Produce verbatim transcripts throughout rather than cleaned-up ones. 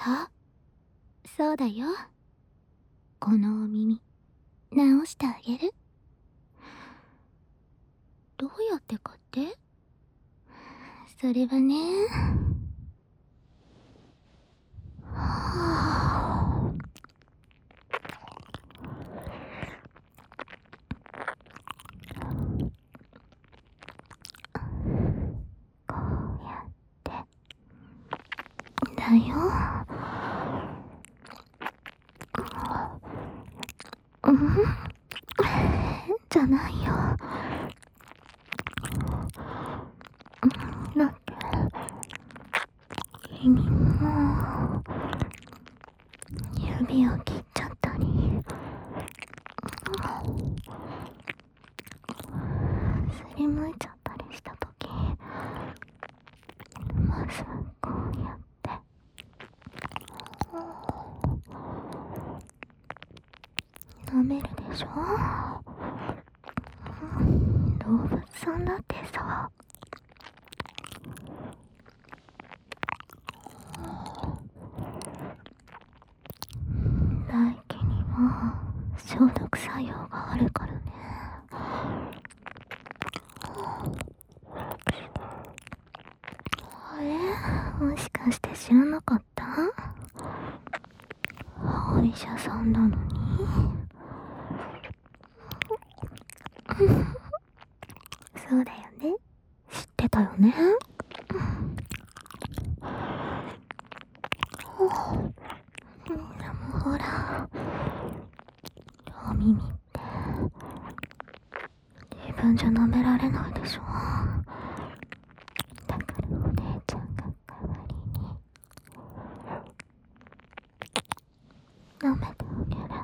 は？そうだよ。このお耳、直してあげる。どうやってかって？それはね、はぁ。こうやってだよ。うんじゃないよ。だって君も指を切っちゃったり、すりむいちゃったりしたとき、まずこうやって舐めるでしょ。動物さんだってさ、唾液にも消毒作用があるからね。あれ、もしかして知らなかった？お医者さんなのに。そうだよね。知ってたよね。でもほら、お耳って自分じゃ舐められないでしょ。だからお姉ちゃんが代わりに舐めてあげる。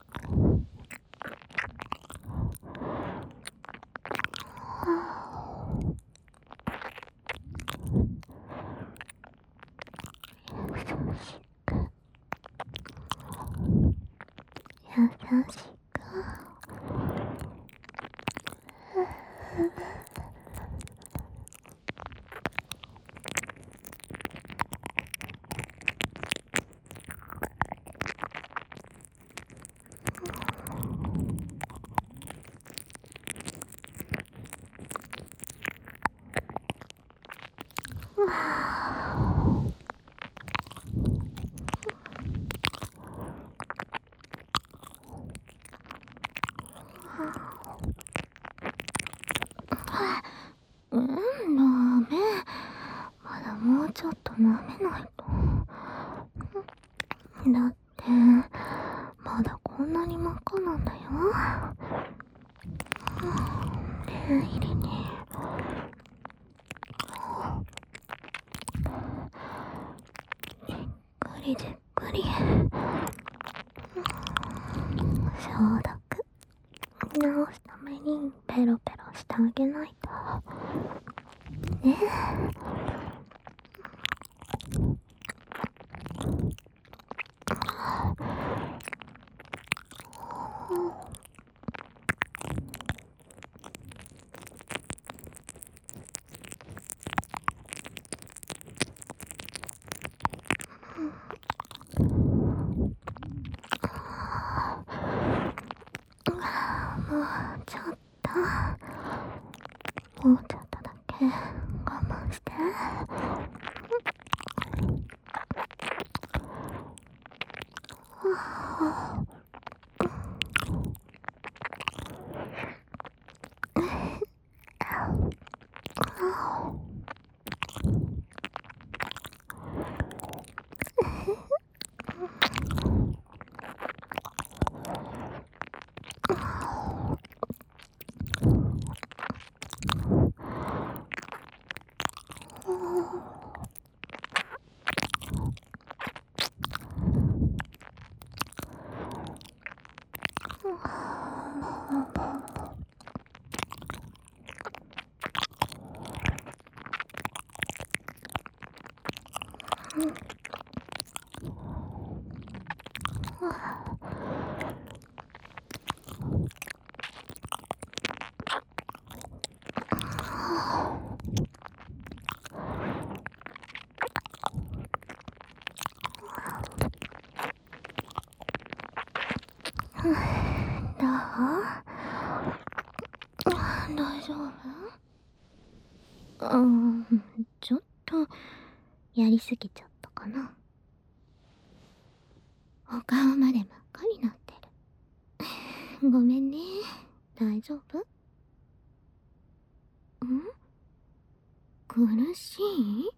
優しく優しく。うん、ダメ。まだもうちょっと舐めないと。だってまだこんなに真っ赤なんだよ。念入りにじっくりじっくり消毒直すためにペロペロしてあげないとね。もうちょっともうちょっとだけ我慢して。 うーん、ちょっと、やりすぎちゃったかな。お顔まで真っ赤になってる。ごめんね。大丈夫？ん？苦しい？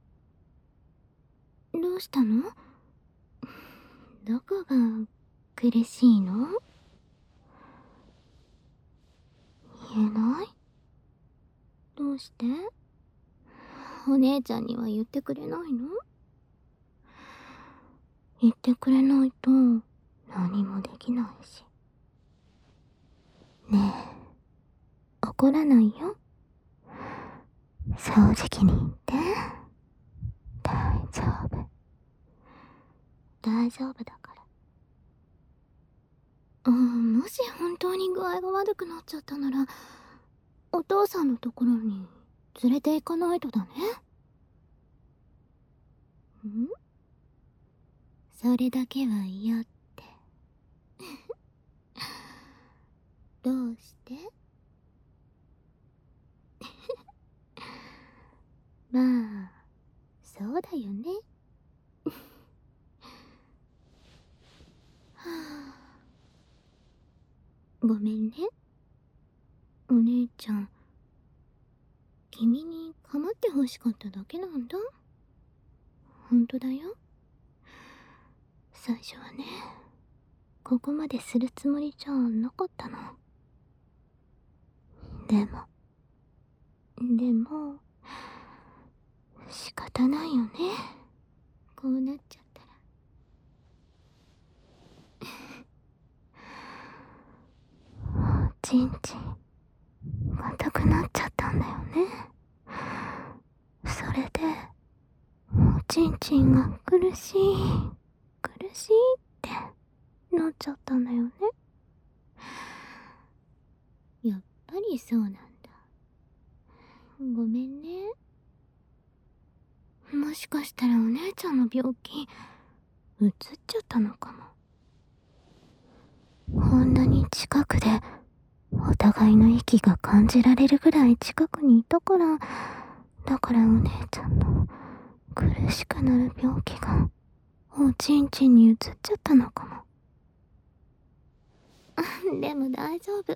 どうしたの？どこが苦しいの？言えない？どうして？お姉ちゃんには言ってくれないの？言ってくれないと何もできないし。ねえ、怒らないよ。正直に言って。大丈夫。大丈夫だから。うん、もし本当に具合が悪くなっちゃったなら、お父さんのところに連れて行かないとだね。ん？それだけは嫌って。どうして？まあ、そうだよね。はあ、ごめんね。お姉ちゃん、君に構ってほしかっただけなんだ。ほんとだよ。最初はね、ここまでするつもりじゃなかったの。でも、でも、仕方ないよね。こうなっちゃったら。おちんちん、硬くなっちゃったんだよね。それで、おちんちんが苦しい、苦しいってなっちゃったんだよね。やっぱりそうなんだ。ごめんね。もしかしたらお姉ちゃんの病気、うつっちゃったのかも。こんなに近くで、お互いの息が感じられるぐらい近くにいたから、だからお姉ちゃんの苦しくなる病気が、おちんちんにうつっちゃったのかも。でも大丈夫。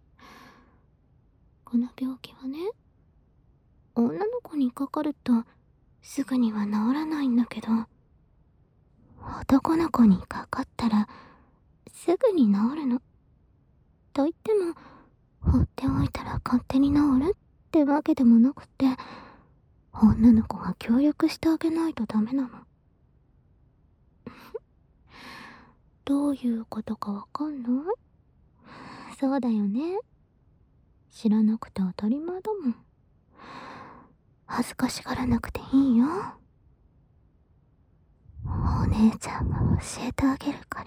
この病気はね、女の子にかかるとすぐには治らないんだけど、男の子にかかったらすぐに治るの。と言っても、放っておいたら勝手に治るってわけでもなくて、女の子が協力してあげないとダメなの。どういうことかわかんない？そうだよね。知らなくて当たり前だもん。恥ずかしがらなくていいよ。お姉ちゃんが教えてあげるから。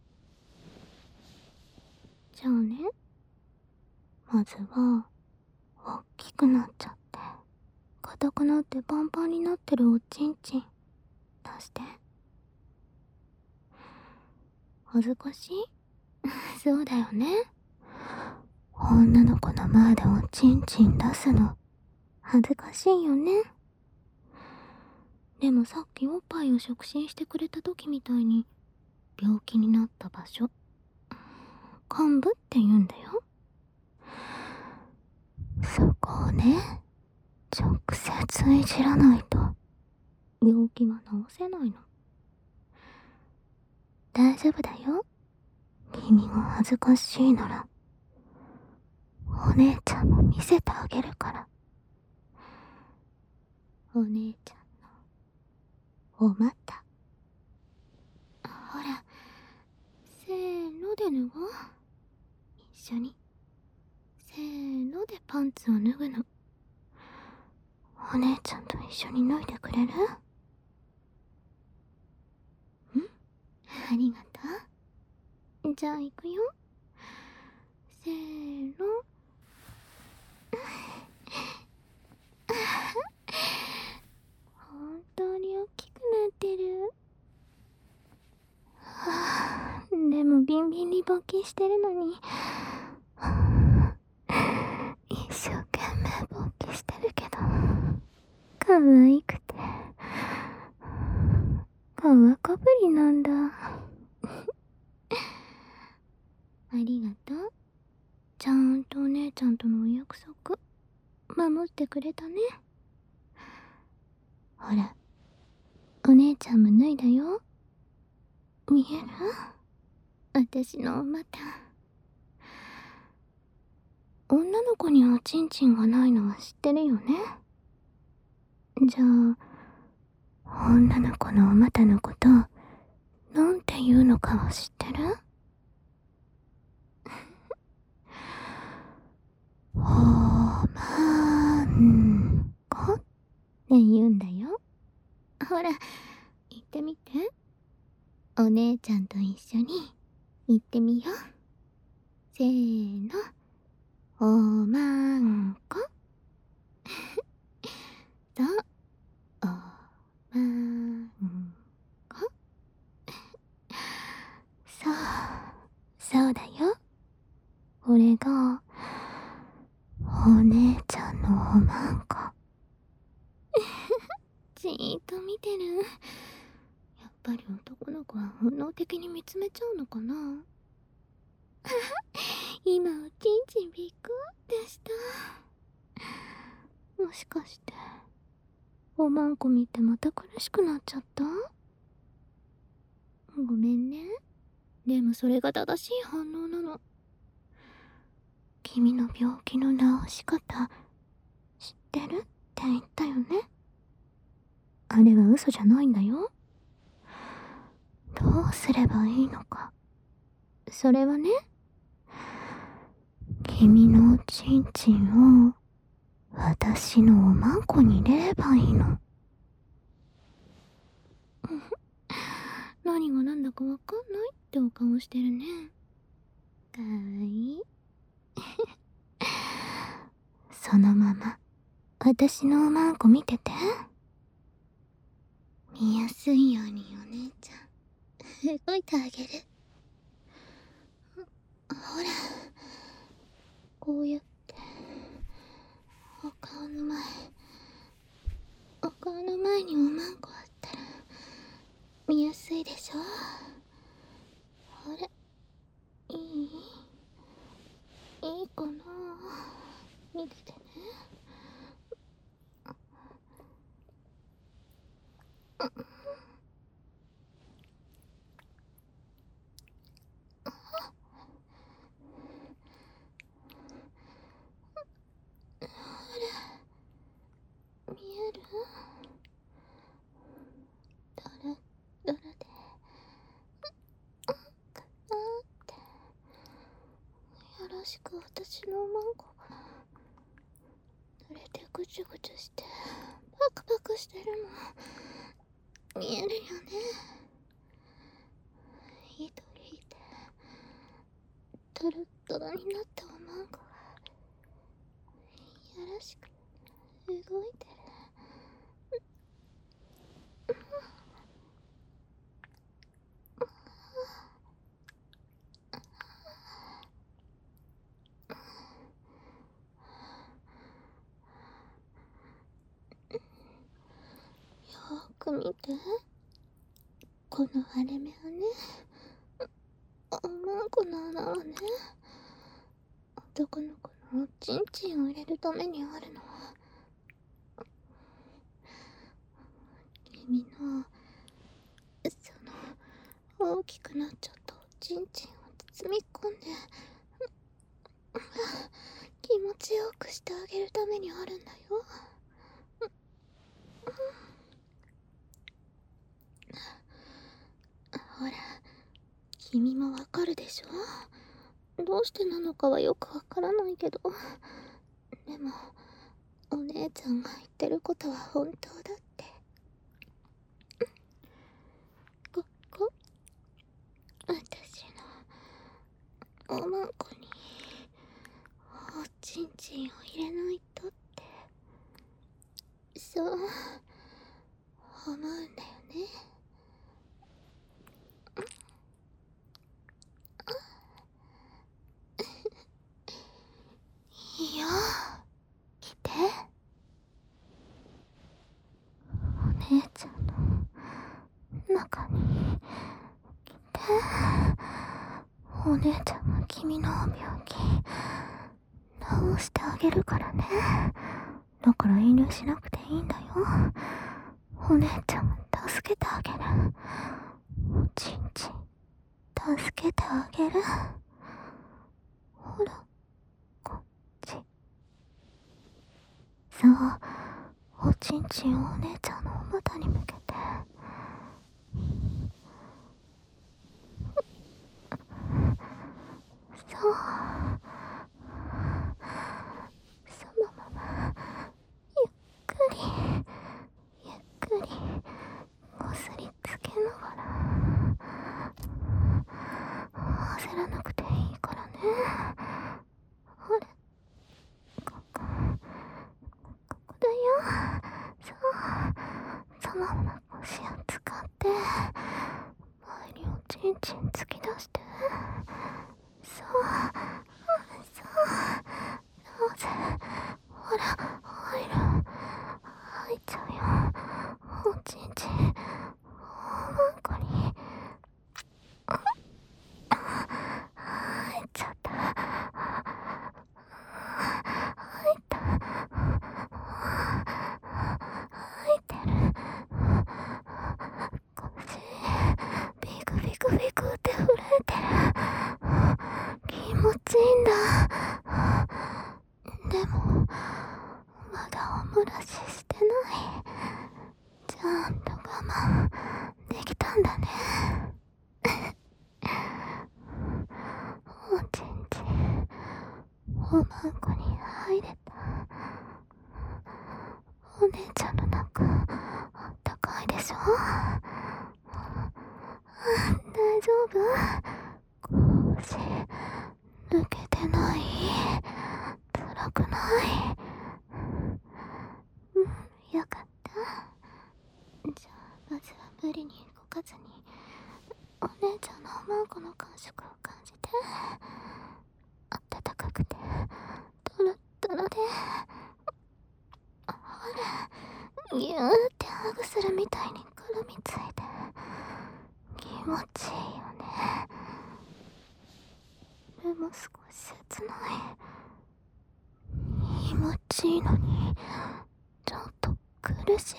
じゃあね、まずは、おっきくなっちゃって、硬くなってパンパンになってるおちんちん、出して。恥ずかしい？そうだよね。女の子の前でおちんちん出すの、恥ずかしいよね。でもさっきおっぱいを触診してくれた時みたいに、病気になった場所、患部って言うんだよ。そこをね、直接いじらないと、病気は治せないの。大丈夫だよ。君が恥ずかしいなら、お姉ちゃんも見せてあげるから。お姉ちゃんの、お股。ほら、せーので脱ごう。一緒に。せーのでパンツを脱ぐの。お姉ちゃんと一緒に脱いでくれる？ん？ありがとう。じゃあ行くよ。せーの。本当に大きくなってる。はあ、でもビンビンに勃起してるのに、一生懸命勃起してるけど、 可愛くて皮かぶりなんだ。ありがとう。ちゃんとお姉ちゃんとのお約束守ってくれたね。ほら、お姉ちゃんも脱いだよ。見える？私のお股。女の子におちんちんがないのは知ってるよね。じゃあ女の子のお股のことなんて言うのかは知ってる？おまんこって言うんだよ。ほら言ってみて。お姉ちゃんと一緒に言ってみよう。せーの、おまんこ。そう、おまんこ。そう、そうだよ。これがお姉ちゃんのおまんこ。じーっと見てる。やっぱり男の子は本能的に見つめちゃうのかな。今おちんちんびっくってした。もしかしておまんこ見てまた苦しくなっちゃった？ごめんね。でもそれが正しい反応なの。君の病気の治し方知ってるって言ったよね。あれは嘘じゃないんだよ。どうすればいいのか。それはね、君のおちんちんを私のおまんこに入れればいいの。何が何だかわかんないってお顔してるね。かわいい。そのまま私のおまんこ見てて。見やすいようにお姉ちゃん動いてあげる。ほら、こうやってお顔の前お顔の前におまんこあったら見やすいでしょ。あれ、いい？いいかな。見ててね。見える？どれどれでかなって。よろしく。私のおまんこが濡れてぐちゅぐちゅしてパクパクしてるの見えるよね。一人でトロットロになったおまんこがよろしく動いてる。よーく見て。この割れ目はね、おまんこの穴はね、男の子のおちんちんを入れるためにあるの。君のその大きくなっちゃったおちんちんを包み込んで気持ちよくしてあげるためにあるんだよ。ほら、君もわかるでしょ。どうしてなのかはよくわからないけど、でもお姉ちゃんが言ってることは本当だって。ここ、私のおまんこにおちんちんを入れないとって、そう思うんだよね。いいよ、来て。 中に来て、お姉ちゃんが君の病気治してあげるからね。だから遠慮しなくていいんだよ。お姉ちゃんを助けてあげる。おちんちん助けてあげる。ほら、こっち。そう、おちんちんをお姉ちゃんのお股に向けて。そう、そのままゆっくりゆっくりこすりつけながら、焦らなくていいからね。ほら、ここここだよ。そう、そのまま腰を使って前におちんちん突き出して、そうそうそうぜ。ほら、入る、入っちゃうよ。おちんちんおまんこに入っちゃった。入った入ってる。腰ビクビクビクって震えてる。気持ちいいんだ。でもまだお漏らししてない。ちゃんと我慢できたんだね。おちんちんおまんこに入れた。お姉ちゃんの中あったかいでしょ。大丈夫？腰抜けてない？辛くない？うん、よかった。じゃあまずは無理に動かずにお姉ちゃんのおまんこの感触を感じて。あったかくてトロットロで、ほらギューってハグするみたいに絡みついて気持ちいいよね。でも少し切ない。気持ちいいのにちょっと苦しい。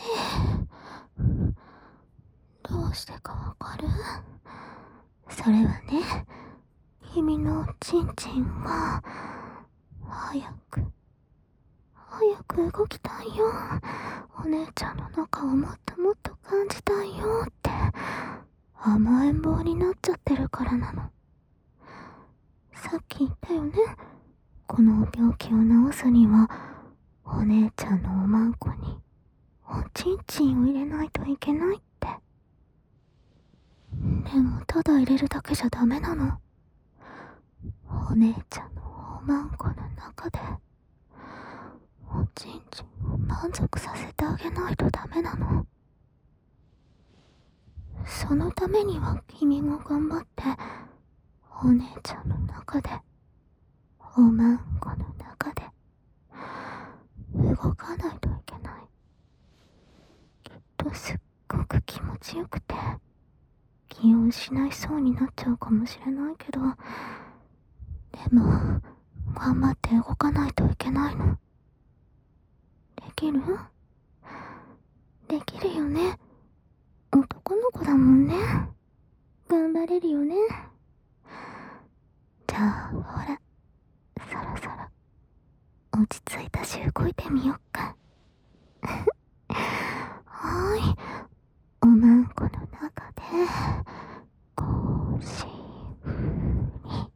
どうしてかわかる？それはね、君のおちんちんが早く早く動きたいよ。お姉ちゃんの中をもっともっと感じたいよって甘えん坊になっちゃってるからなの。さっき言ったよね。この病気を治すにはお姉ちゃんのおまんこにおちんちんを入れないといけないって。でもただ入れるだけじゃダメなの。お姉ちゃんのおまんこの中でおちんちんを満足させてあげないとダメなの。そのためには君が頑張ってお姉ちゃんの中でおまんこの中で動かないといけない。きっとすっごく気持ちよくて気を失いそうになっちゃうかもしれないけど、でも頑張って動かないといけないの。できる？できるよね。男の子だもんね。頑張れるよね。じゃあほら、そろそろ落ち着いたし動いてみよっか。はーい、おまんこの中で腰ふに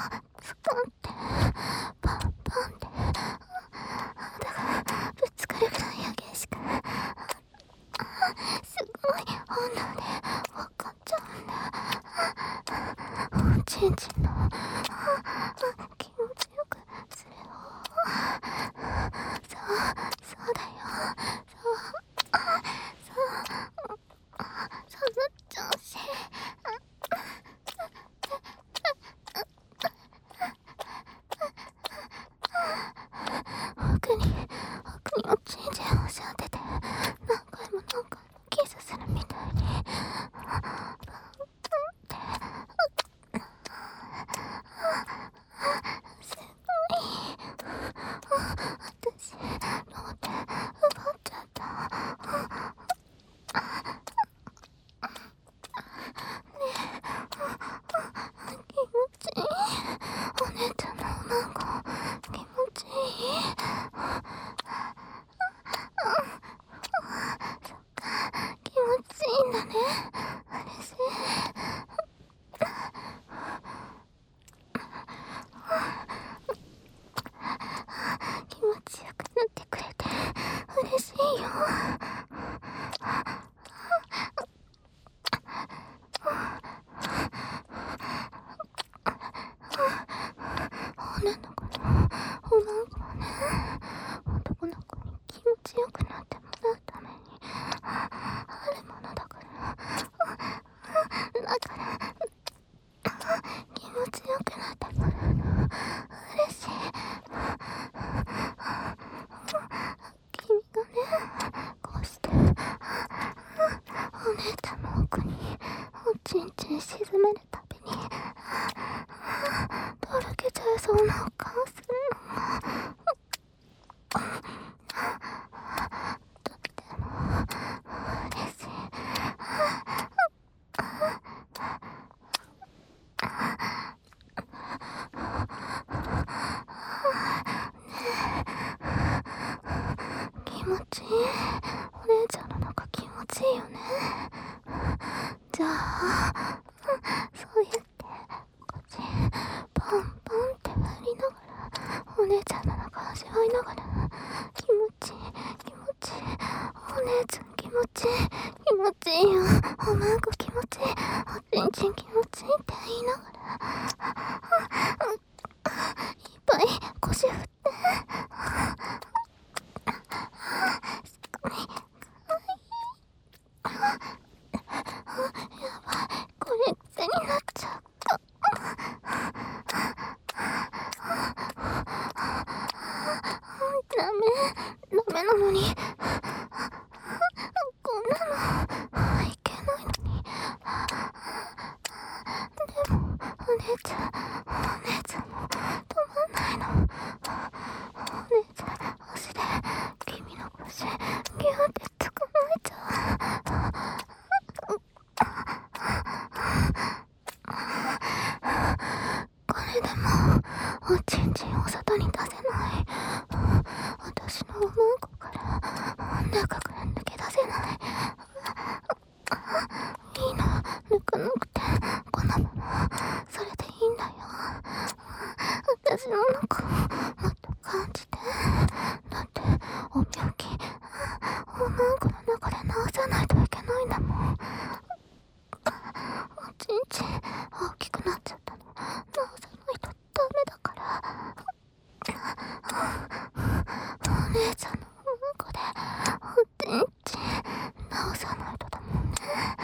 ぶつかるそうだよ。そう。そう。その調子。奥に、奥におちんちんをしゃってて、何回も何回もキスするみたいに。すごい。私、ローテ奪っちゃった。ねえ、気持ちいい。お姉ちゃんのおなご、気持ちいい。そっか、気持ちいいんだね。嬉しい。気持ちよくなってくれて嬉しいよ。女の子のおなごはね、男の子に気持ちよくなってもらうためにあるものだから。だから気持ちよくなってもらうの嬉しい。君がね、こうしてお姉ちゃんの奥におちんちん沈めるたびにとろけちゃいそうなお顔するの。とっても嬉しい。気持ちいい。お姉ちゃんの中気持ちいいよね。じゃあ、そうやってこっちポンポンって振りながらお姉ちゃんの中味わいながら気持ちいい気持ちいい。お姉ちゃん気持ちいい気持ちいいよ。おなご気持ちいい。おちんちん気持ちいいって言いながらいっぱい腰振ってすごいかわいい。やばい、これ癖になっちゃった。ダメダメなのに、こんなのいけないのに。でもお姉ちゃんお姉ちゃんも止まんないの。お姉ちゃん足で君の腰ギューって捕まえちゃう。これでもおちんちんを外に出せない。私のおなごから中から抜け出せない。いいの、抜かなくてこのままそれでいいんだよ。私の中をもっと感じて。だってお病気おなごの中で治さないといけないんだもん。おちんちん大きくなっちゃったの治さないとダメだから。お姉ちゃんのおなごでおちんちん治さないとだもんね。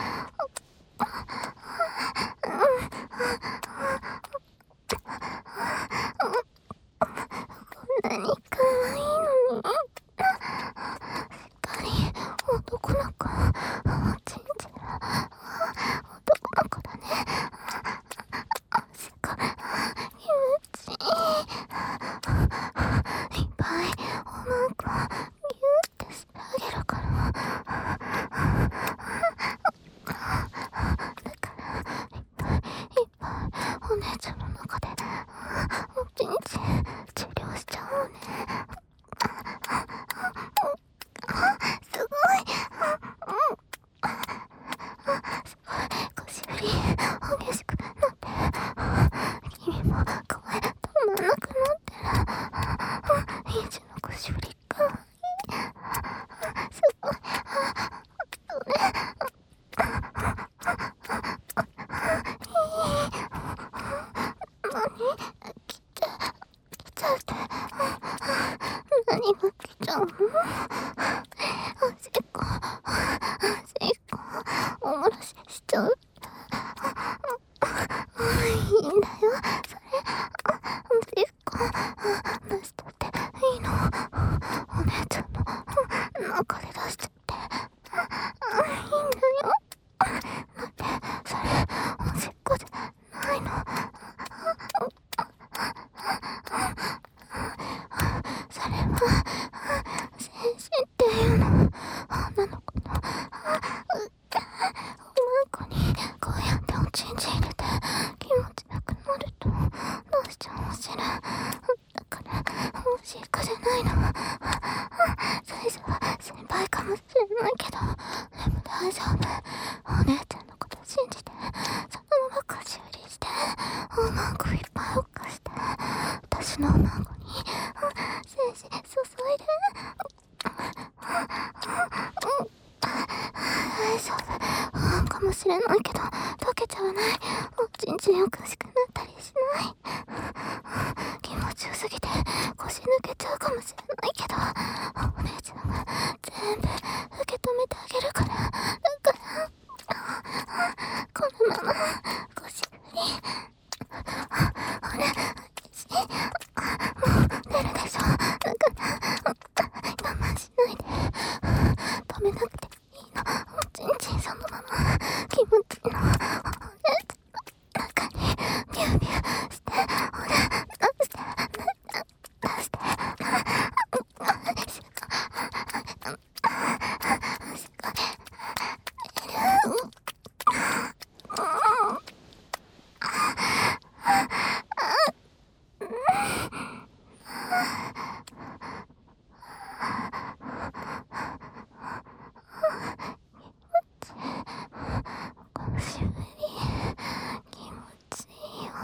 こんなに可愛いのに。しっかり男の子おちんちん男の子だね。すごい気持ちいい。いっぱいおなごギューってしてあげるから。だからいっぱいいっぱいお姉ちゃんの中でおちんちん治療しちゃおうね。 何が来ちゃうの？おしっこ、おしっこ、おもらししちゃう。いいんだよ、それ。おしっこ、出しとっていいの。お姉ちゃんの中で出しちゃって。いいんだよ。だって、それ、おしっこじゃないの。それは、精子っていうの。女の子の、おまんこに、こうやっておちんちん入れて、気持ちよくなると、出しちゃうお汁。だから、おしっこじゃないの。最初は心配かもしれないけど、でも大丈夫。お姉ちゃんのこと信じて、そのままこし売りして、おまんこいっぱいおっかして、私のおまんこに、精子注いで。大丈夫。不安かもしれないけど、溶けちゃわない。おちんちんおかしくなったりしない。気持ちよすぎて腰抜けちゃうかもしれないけど、お姉ちゃんが全部受け止めてあげるから。だから、このまま腰振り。ほら、私、もう出るでしょ。だから我慢しないで。止めなくていいの。おちんちんそのまま気持ちいいの。お姉ちゃんの中にビュービューして、ほら、出して、出して。腰振り、気持ちいいよ。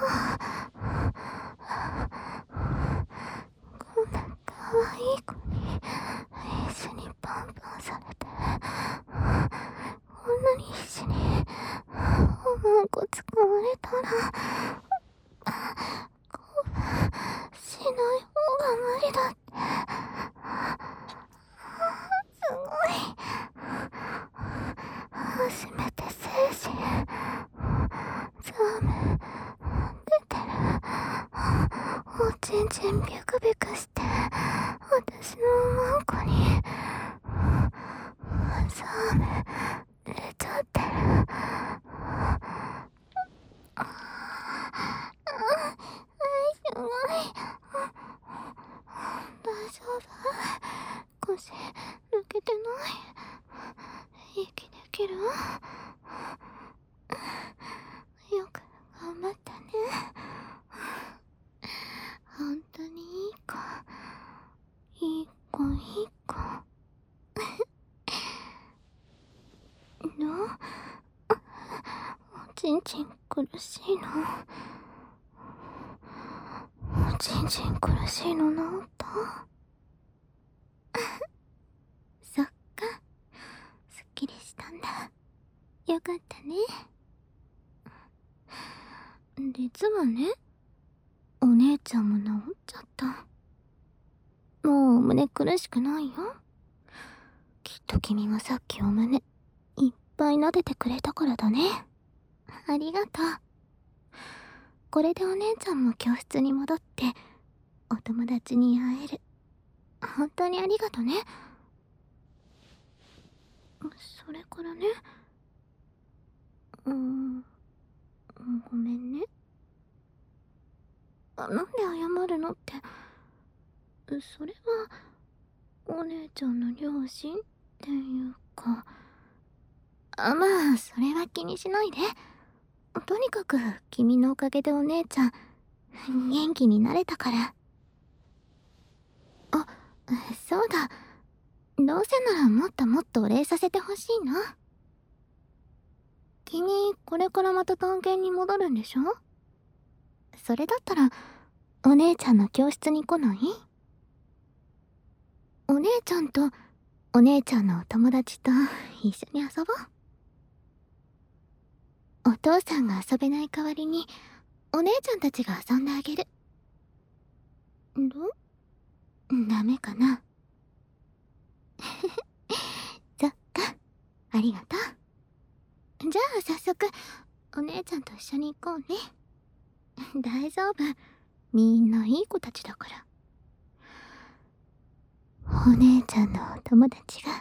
こんな可愛い子に必死にパンパンされて、こんなに必死におまんこ使われたら、興奮しない方が無理だって。すごい。初めて精子、ザーム出てる。おちんちんビクビクして、私のおまんこにザーム出ちゃってる。ああ、すごい。大丈夫？腰抜けてない？息できる？よく頑張ったね。本当にいい子。いい子いい子。どう？おちんちん苦しいの？おちんちん苦しいの治った？そっか。すっきりしたんだ。よかったね。実はね、お姉ちゃんも治っちゃった。もう胸苦しくないよ。きっと君もさっきお胸いっぱい撫でてくれたからだね。ありがとう。これでお姉ちゃんも教室に戻ってお友達に会える。本当にありがとね。それからね、うーん、ごめんね。なんで謝るのって、それはお姉ちゃんの両親っていうか、あ、まあそれは気にしないで。とにかく君のおかげでお姉ちゃん元気になれたから。あ、そうだ。どうせならもっともっとお礼させてほしいな。君これからまた探検に戻るんでしょ？それだったらお姉ちゃんの教室に来ない？お姉ちゃんとお姉ちゃんのお友達と一緒に遊ぼう。お父さんが遊べない代わりにお姉ちゃんたちが遊んであげる。ど？ダメかな。 そっか、ありがとう。じゃあ早速お姉ちゃんと一緒に行こうね。大丈夫、みんないい子たちだから。お姉ちゃんのお友達が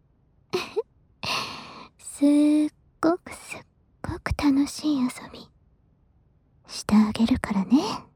すっごくすっごく楽しい遊びしてあげるからね。